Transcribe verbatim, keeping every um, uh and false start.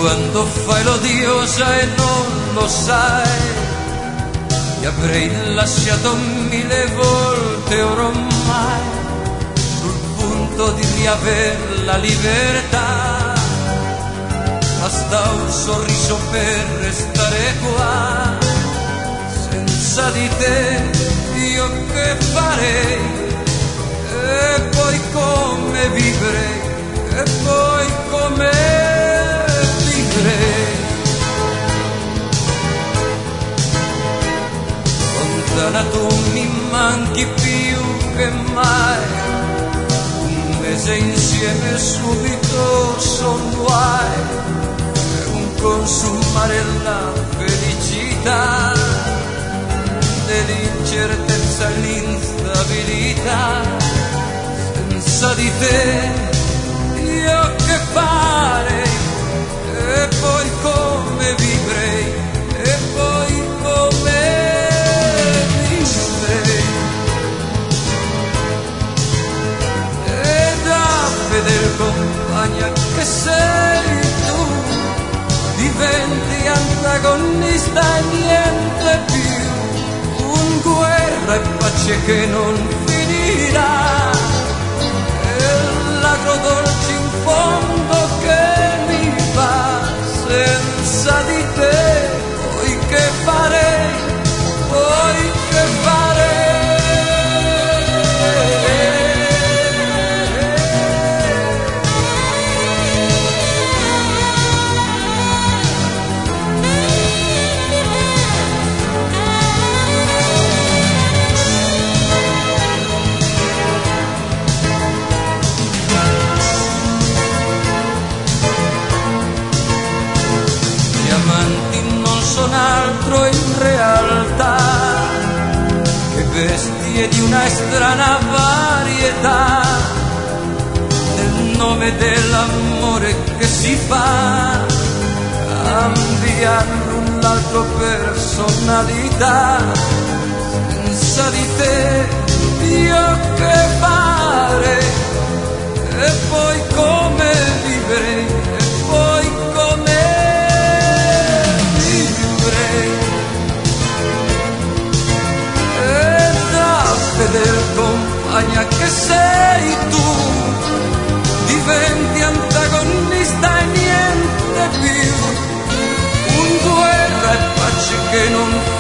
quando fai l'odiosa e non lo sai, ti avrei lasciato mille volte ormai, sul punto di riaver la libertà. Basta un sorriso per restare qua, senza di te io che farei? E poi come vivrei? E poi come vivrei? Lontana tu mi manchi più che mai, un mese insieme subito son guai, è un consumare la felicità dell'incertezza e l'instabilità. Senza di te io che farei? E poi come vivrei? E poi come vivrei? E da fedel compagna che sei tu, diventi antagonista e niente più, un guerra e pace che non finirà, l'agrodolce in fondo che mi fa. Senza di te poi che farei? Poi che farei? Altro in realtà che bestie di una strana varietà, nel nome dell'amore che si fa, cambiano l'un l'altro personalità. Senza di te io che fare? E poi come vivere? E poi come fedel compagna che sei tu, diventi antagonista e niente più, un guerra e pace che non